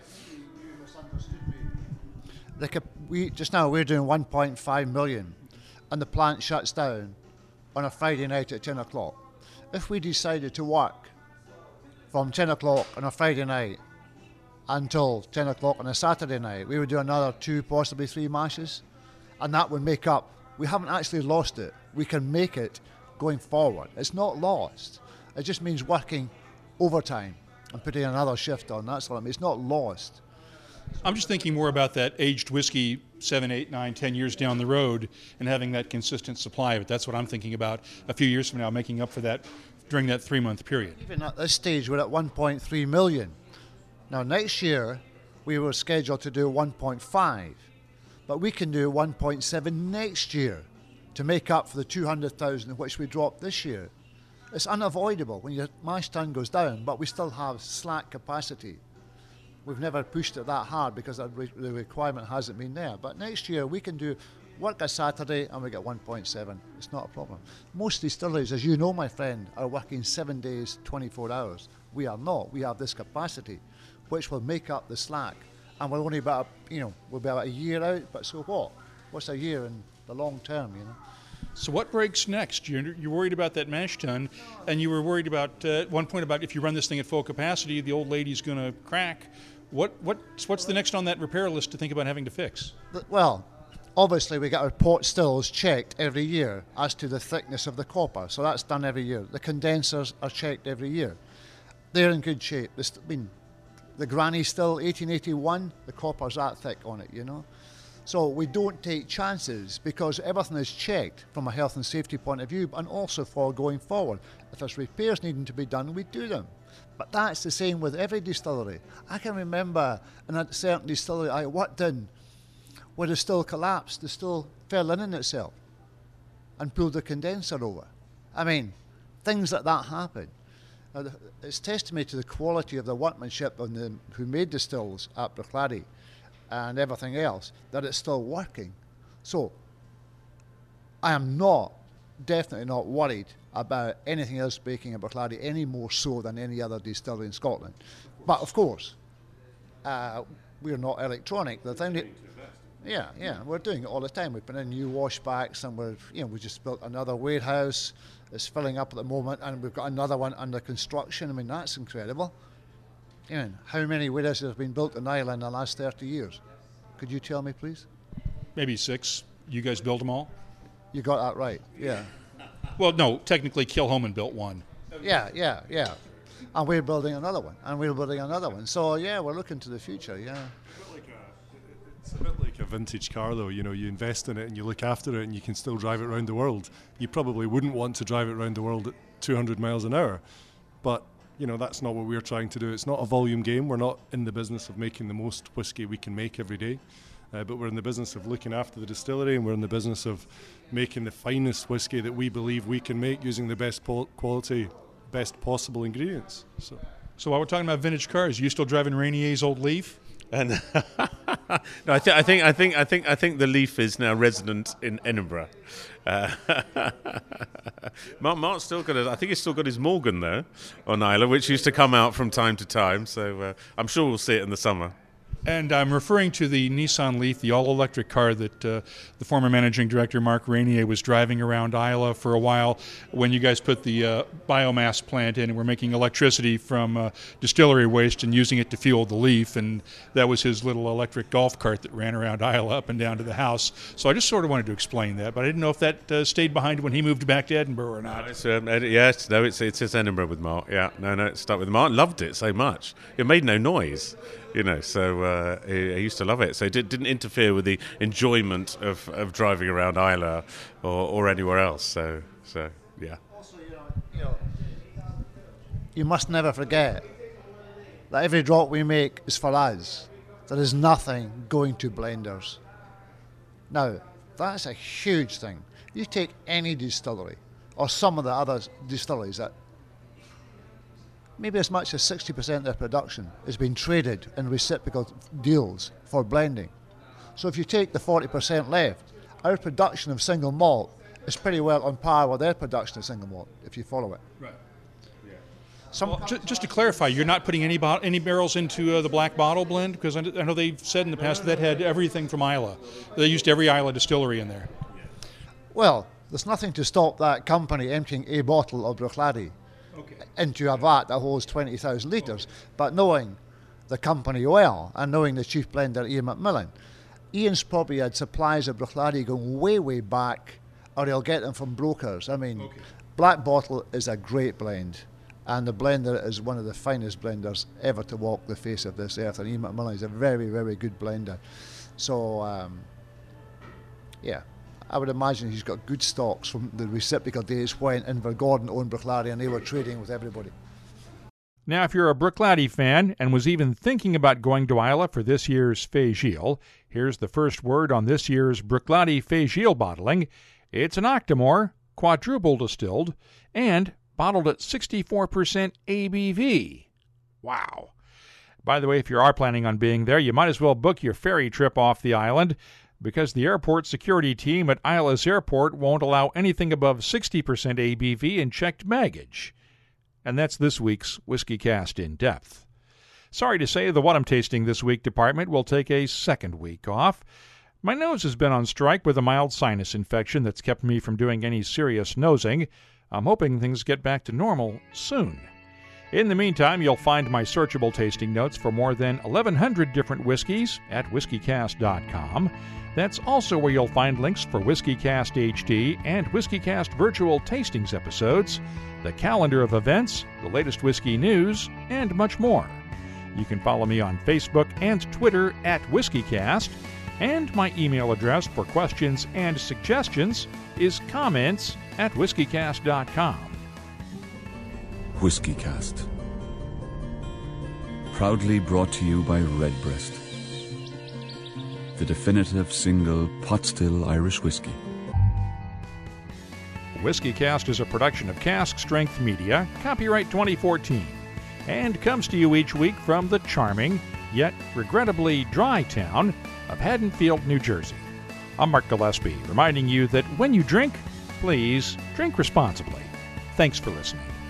The cap- we just now we're doing one point five million, and the plant shuts down on a Friday night at ten o'clock. If we decided to work from ten o'clock on a Friday night until ten o'clock on a Saturday night, we would do another two, possibly three mashes, and that would make up. We haven't actually lost it. We can make it going forward. It's not lost. It just means working overtime and putting another shift on. That's what I mean. It's not lost. I'm just thinking more about that aged whiskey seven, eight, nine, ten years down the road and having that consistent supply of it. That's what I'm thinking about a few years from now, making up for that during that three-month period. Even at this stage, we're at one point three million. Now, next year, we were scheduled to do one point five, but we can do one point seven next year to make up for the two hundred thousand which we dropped this year. It's unavoidable when your mash tun goes down, but we still have slack capacity. We've never pushed it that hard because the requirement hasn't been there. But next year we can do work a Saturday and we get one point seven. It's not a problem. Most distilleries, as you know, my friend, are working seven days, twenty-four hours. We are not. We have this capacity, which will make up the slack. And we're only about, a, you know, we'll be about a year out, but so what? What's a year in the long term, you know? So what breaks next? You're, you're worried about that mash tun, and you were worried about, uh, at one point, about if you run this thing at full capacity, the old lady's going to crack. What what What's the next on that repair list to think about having to fix? Well, obviously we get our pot stills checked every year as to the thickness of the copper, so that's done every year. The condensers are checked every year. They're in good shape. I mean, the granny still, eighteen eighty-one, the copper's that thick on it, you know. So we don't take chances because everything is checked from a health and safety point of view, and also for going forward. If there's repairs needing to be done, we do them. But that's the same with every distillery. I can remember in a certain distillery I worked in where the still collapsed, the still fell in on itself and pulled the condenser over. I mean, things like that happen. Uh, it's testimony to the quality of the workmanship on the, who made the stills at Bruichladdich and everything else, that it's still working. So I am not, definitely not worried about anything else baking at Bruichladdich any more so than any other distillery in Scotland. But of course, uh, we're not electronic. The thing that, yeah, yeah, we're doing it all the time. We put in new washbacks, and we're, you know, we just built another warehouse. It's filling up at the moment, and we've got another one under construction. I mean, that's incredible. You know, how many warehouses have been built in Ireland in the last thirty years? Could you tell me, please? Maybe six. You guys built them all? You got that right, yeah. Well, no, technically Kilhoman built one. Yeah, yeah, yeah. And we're building another one, and we're building another one. So, yeah, we're looking to the future, yeah. It's a bit like a vintage car, though. You know, you invest in it and you look after it and you can still drive it around the world. You probably wouldn't want to drive it around the world at two hundred miles an hour. But, you know, that's not what we're trying to do. It's not a volume game. We're not in the business of making the most whiskey we can make every day. Uh, but we're in the business of looking after the distillery, and we're in the business of making the finest whiskey that we believe we can make using the best po- quality, best possible ingredients. So, so while we're talking about vintage cars, you still driving Rainier's old Leaf? And no, I, th- I think I think I think I think the Leaf is now resident in Edinburgh. Uh, Mark, Mark's still got a, I think he's still got his Morgan though on Islay, which used to come out from time to time. So uh, I'm sure we'll see it in the summer. And I'm referring to the Nissan Leaf, the all-electric car that uh, the former managing director, Mark Rainier, was driving around Islay for a while when you guys put the uh, biomass plant in and were making electricity from uh, distillery waste and using it to fuel the Leaf. And that was his little electric golf cart that ran around Islay up and down to the house. So I just sort of wanted to explain that, but I didn't know if that uh, stayed behind when he moved back to Edinburgh or not. No, it's, um, Ed- yes, no, it's, it's, it's Edinburgh with Mark. Yeah, no, no, it started with Mark. Loved it so much. It made no noise. You know, so uh, I, I used to love it. So it did, didn't interfere with the enjoyment of, of driving around Islay or, or anywhere else. So, so yeah. Also, you know, you know, you must never forget that every drop we make is for us. There is nothing going to blenders. Now, that's a huge thing. You take any distillery, or some of the other distilleries that maybe as much as sixty percent of their production is being traded in reciprocal deals for blending. So if you take the forty percent left, our production of single malt is pretty well on par with their production of single malt, if you follow it. Right. Yeah. Some well, j- just to clarify, you're not putting any bo- any barrels into uh, the black bottle blend? Because I, I know they've said in the past that had everything from Islay. They used every Islay distillery in there. Well, there's nothing to stop that company emptying a bottle of Bruichladdich Okay. into a vat that holds twenty thousand litres. But knowing the company well and knowing the chief blender Ian McMillan, Ian's probably had supplies of Bruichladdich going way, way back, or he'll get them from brokers. I mean, okay. Black Bottle is a great blend, and the blender is one of the finest blenders ever to walk the face of this earth, and Ian McMillan is a very, very good blender. So, um, yeah. I would imagine he's got good stocks from the reciprocal days when Invergordon owned Bruichladdich and they were trading with everybody. Now, if you're a Bruichladdich fan and was even thinking about going to Islay for this year's Fay Gilles, here's the first word on this year's Bruichladdich Fay Gilles bottling. It's an Octomore, quadruple distilled, and bottled at sixty-four percent A B V. Wow. By the way, if you are planning on being there, you might as well book your ferry trip off the island, because the airport security team at Islay's airport won't allow anything above sixty percent A B V in checked baggage. And that's this week's Whiskey Cast in Depth. Sorry to say the What I'm Tasting This Week department will take a second week off. My nose has been on strike with a mild sinus infection that's kept me from doing any serious nosing. I'm hoping things get back to normal soon. In the meantime, you'll find my searchable tasting notes for more than eleven hundred different whiskeys at whiskey cast dot com. That's also where you'll find links for WhiskeyCast H D and WhiskeyCast virtual tastings episodes, the calendar of events, the latest whiskey news, and much more. You can follow me on Facebook and Twitter at WhiskeyCast, and my email address for questions and suggestions is comments at whiskey cast dot com. WhiskeyCast. Proudly brought to you by Redbreast, the definitive single pot-still Irish whiskey. WhiskeyCast is a production of Cask Strength Media, copyright twenty fourteen, and comes to you each week from the charming, yet regrettably dry town of Haddonfield, New Jersey. I'm Mark Gillespie, reminding you that when you drink, please drink responsibly. Thanks for listening.